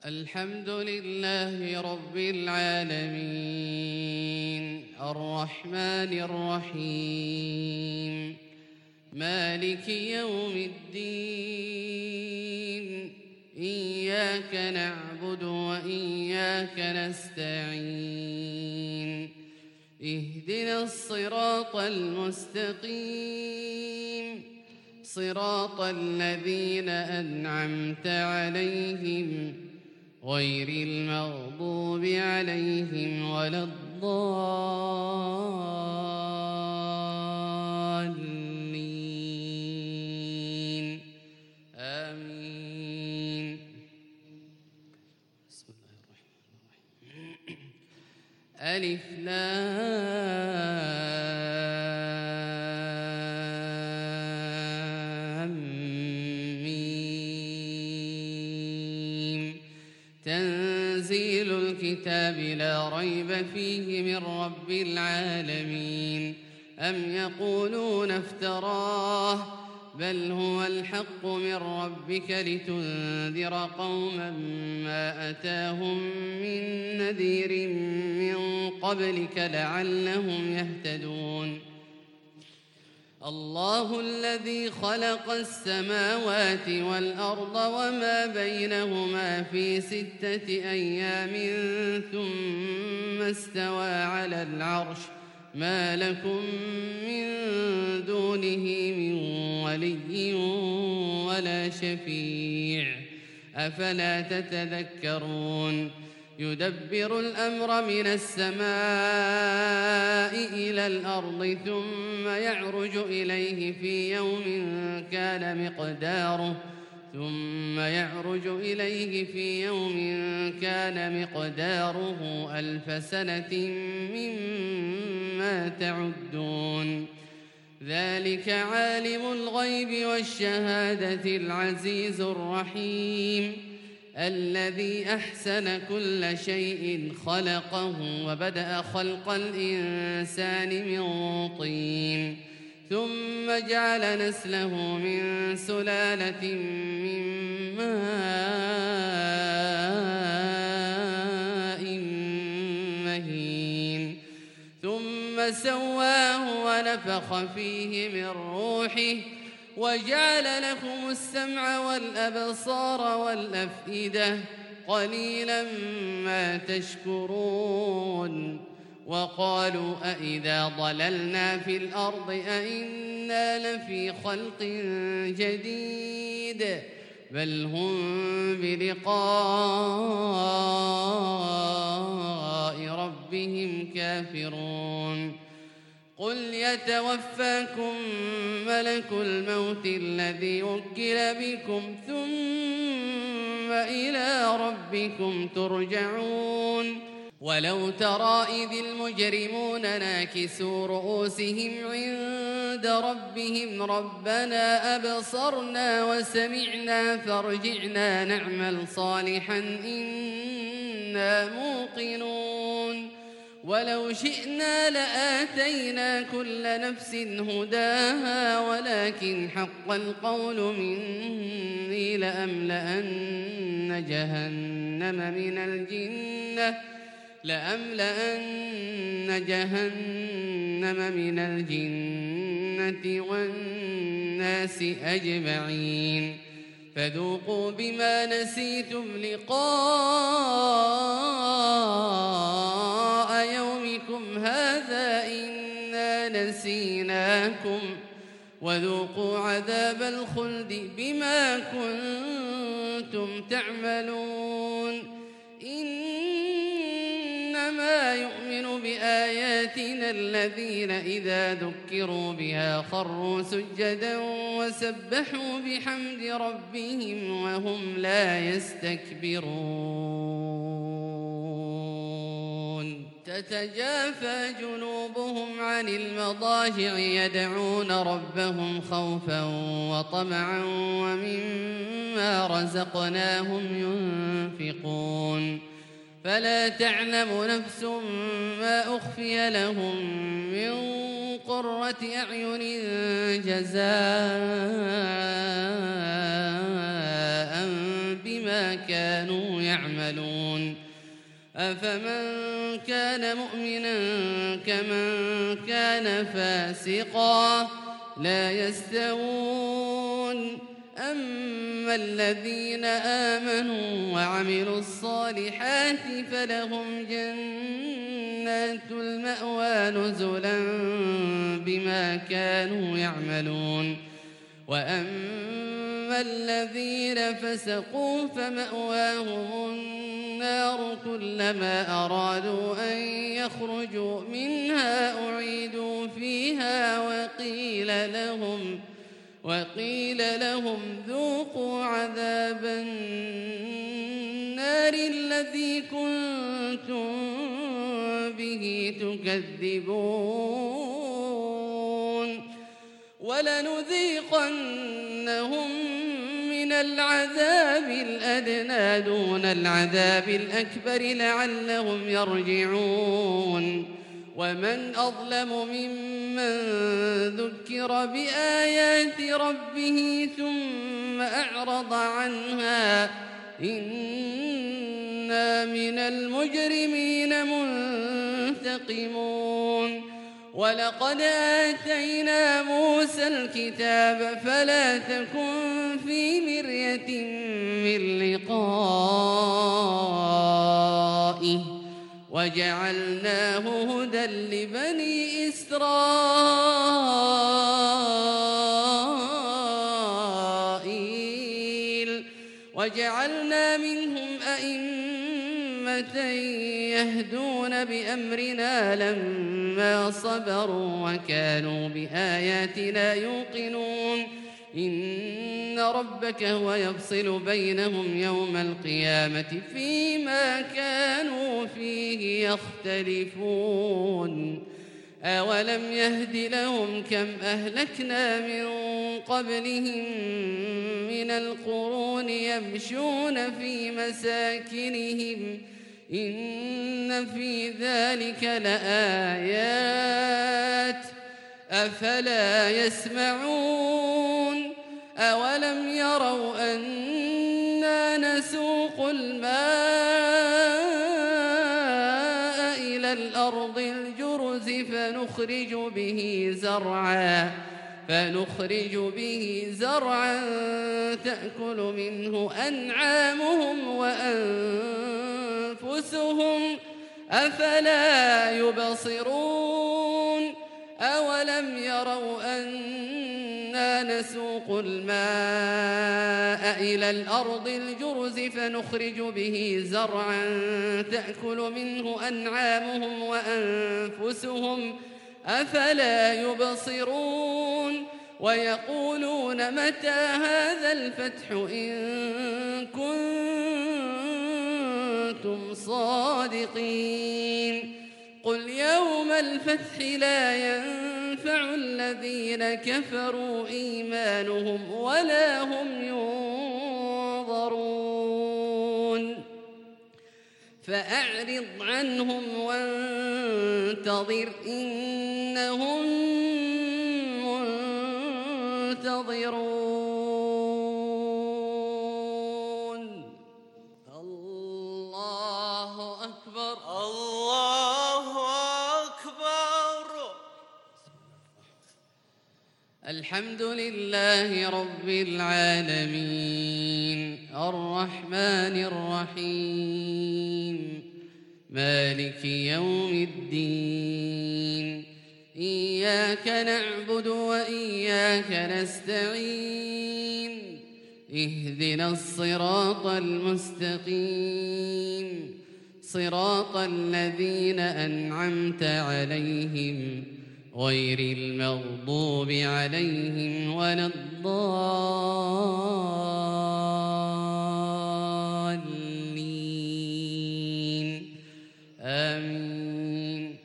الحمد لله رب العالمين الرحمن الرحيم مالك يوم الدين إياك نعبد وإياك نستعين اهدنا الصراط المستقيم صراط الذين أنعمت عليهم غير المغضوب عليهم ولا الضالين آمين. بسم الله الرحمن الرحيم. ألف لام ميم تنزيل الكتاب لا ريب فيه من رب العالمين. أم يقولون افتراه بل هو الحق من ربك لتنذر قوما ما أتاهم من نذير من قبلك لعلهم يهتدون. الله الذي خلق السماوات والأرض وما بينهما في 6 أيام ثم استوى على العرش ما لكم من دونه من ولي ولا شفيع أفلا تتذكرون. يدبر الأمر من السماء إلى الأرض ثم يعرج إليه في يوم كان مقداره 1000 سنة مما تعدون. ذلك عالم الغيب والشهادة العزيز الرحيم الذي أحسن كل شيء خلقه وبدأ خلق الإنسان من طين ثم جعل نسله من سلالة من ماء مهين ثم سواه ونفخ فيه من روحه وجعل لكم السمع والأبصار والأفئدة قليلا ما تشكرون. وقالوا أإذا ضللنا في الأرض أإنا لفي خلق جديد بل هم بلقاء ربهم كافرون. قل يتوفاكم ملك الموت الذي وكل بكم ثم إلى ربكم ترجعون. ولو ترى إذ المجرمون ناكسوا رؤوسهم عند ربهم ربنا أبصرنا وسمعنا فارجعنا نعمل صالحا إنا موقنون. ولو شئنا لآتينا كل نفس هداها ولكن حق القول مني لأملأن جهنم من الجنة والناس أجمعين. فذوقوا بما نسيتم لقاء يومكم هذا إنا نسيناكم وذوقوا عذاب الخلد بما كنتم تعملون. إنما يؤمن بآياتنا الذين إذا ذكروا بها خروا سجدا وسبحوا بحمد ربهم وهم لا يستكبرون. تتجافى جنوبهم عن المضاجع يدعون ربهم خوفا وطمعا ومما رزقناهم ينفقون. فلا تعلم نفس ما أخفي لهم من قرة أعين جزاء بما كانوا يعملون أفمن كان مؤمنا كمن كان فاسقا لا يستوون أما الذين آمنوا وعملوا الصالحات فلهم جنات المأوى نزلا بما كانوا يعملون وأما الذين فسقوا فمأواهم النار كلما أرادوا أن يخرجوا منها أعيدوا فيها وقيل لهم ذوقوا عذاب النار الذي كنتم به تكذبون ولنذيقنهم من العذاب الأدنى دون العذاب الأكبر لعلهم يرجعون ومن أظلم ممن ذكر بآيات ربه ثم أعرض عنها إنا من المجرمين منتقمون ولقد آتينا موسى الكتاب فلا تكن في مرية من لقائه وجعلناه هدى لبني إسرائيل وجعلنا منهم أئمة يهدون بأمرنا لما صبروا وكانوا بآياتنا يوقنون إن ربك هو يفصل بينهم يوم القيامة فيما كانوا فيه يختلفون أولم يهد لهم كم أهلكنا من قبلهم من القرون يمشون في مساكنهم إن في ذلك لآيات أفلا يسمعون أولم يروا أنا نسوق الماء إلى الأرض الجرز فنخرج به زرعا تأكل منه أنعامهم وأنفسهم أفلا يبصرون أولم يروا أنا نسوق الماء إلى الأرض الجرز فنخرج به زرعا تأكل منه أنعامهم وأنفسهم أفلا يبصرون ويقولون متى هذا الفتح إن كنتم صادقين قل يوم الفتح لا ينفع الذين كفروا إيمانهم ولا هم ينظرون فأعرض عنهم وانتظر إنهم منتظرون الله أكبر الله أكبر الحمد لله رب العالمين الرحمن الرحيم مالك يوم الدين إياك نعبد وإياك نستعين اهدنا الصراط المستقيم صراط الذين أنعمت عليهم غير المغضوب عليهم ولا الضالين آمين.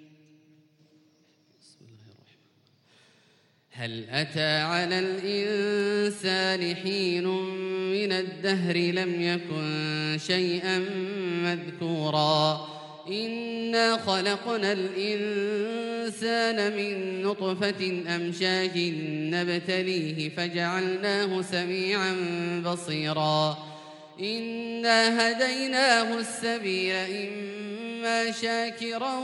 بسم الله الرحمن الرحيم. هل أتى على الإنسان حين من الدهر لم يكن شيئا مذكورا إنا خلقنا الإنسان من نطفة أمشاج نبتليه فجعلناه سميعا بصيرا إنا هديناه السبيل إما شاكرا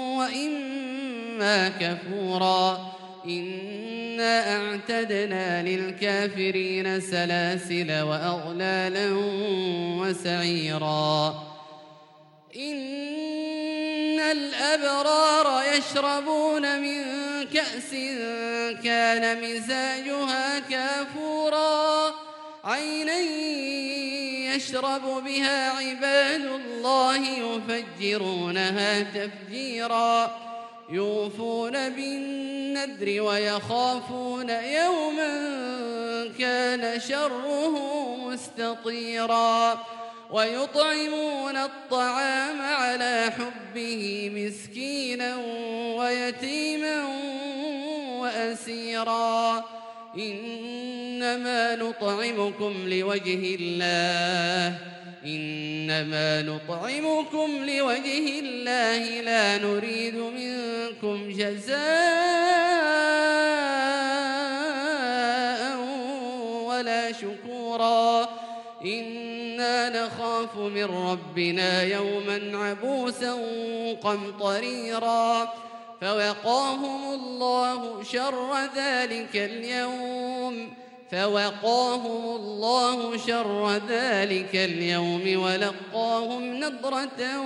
وإما كفورا إنا أعتدنا للكافرين سلاسل وأغلالا وسعيرا إن الأبرار يشربون من كأس كان مزاجها كافورا عينا يشرب بها عباد الله يفجرونها تفجيرا يوفون بالنذر ويخافون يوما كان شره مستطيرا ويطعمون الطعام على حبه مسكينا ويتيما وأسيرا إنما نطعمكم لوجه الله لا نريد منكم جزاء ولا شكورا إنا نخاف من ربنا يوما عبوسا قمطريرا فوقاهم الله شر ذلك اليوم ولقاهم نضرة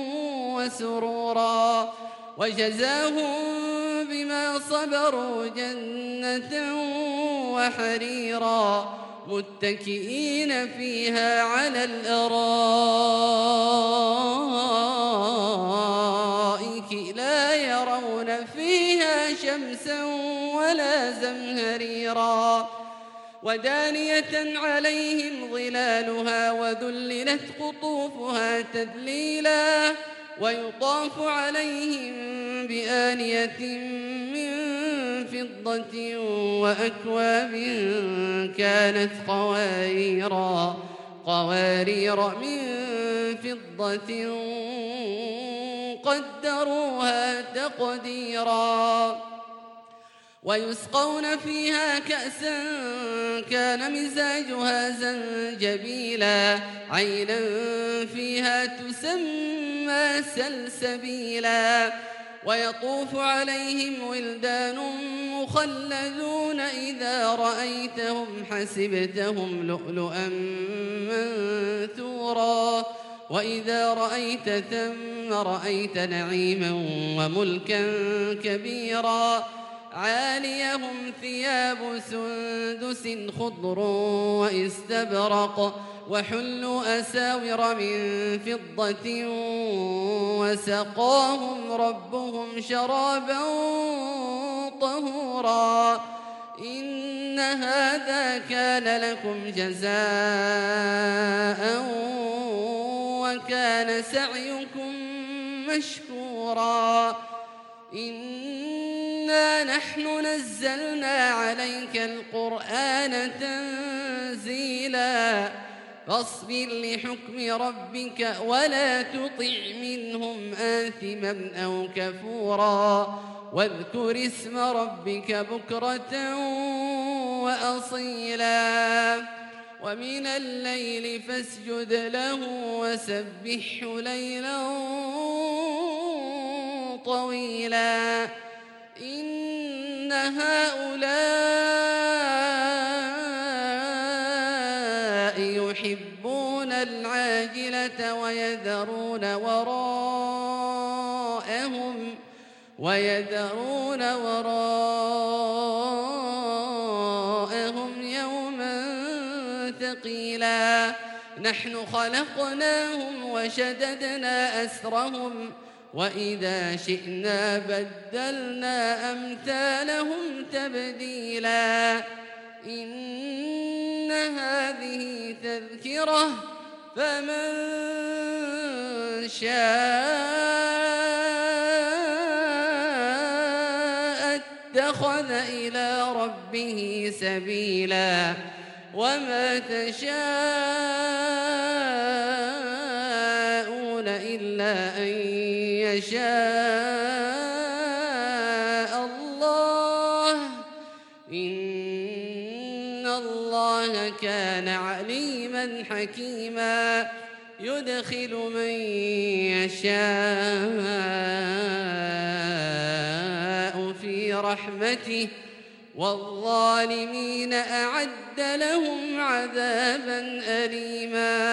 وسرورا وجزاهم بما صبروا جنة وحريرا متكئين فيها على الأرائك لا يرون فيها شمسا ولا زمهريرا ودانية عليهم ظلالها وذللت قطوفها تذليلا ويطاف عليهم بآنية من فضة وأكواب كانت قوارير من فضة قدروها تقديرا ويسقون فيها كأسا كان مزاجها زنجبيلا عينا فيها تسمى سلسبيلا ويطوف عليهم ولدان مخلدون إذا رأيتهم حسبتهم لؤلؤا منثورا وإذا رأيت ثم رأيت نعيما وملكا كبيرا عاليهم ثياب سندس خضر واستبرق وحلوا أساور من فضة وسقاهم ربهم شرابا طهورا إن هذا كان لكم جزاء وكان سعيكم مشكورا إنا نحن نزلنا عليك القرآن تنزيلا فاصبر لحكم ربك ولا تطع منهم آثما أو كفورا واذكر اسم ربك بكرة وأصيلا ومن الليل فاسجد له وسبحه ليلا طويلا إن هؤلاء يحبون العاجلة ويذرون وراءهم يوما ثقيلا نحن خلقناهم وشددنا أسرهم وإذا شئنا بدلنا أمثالهم تبديلا إن هذه تذكرة فمن شاء اتخذ إلى ربه سبيلا وما تشاءون إلا أن يشاء الله إن الله كان عليما عليما حكيما يدخل من يشاء في رحمته والظالمين أعد لهم عذابا أليما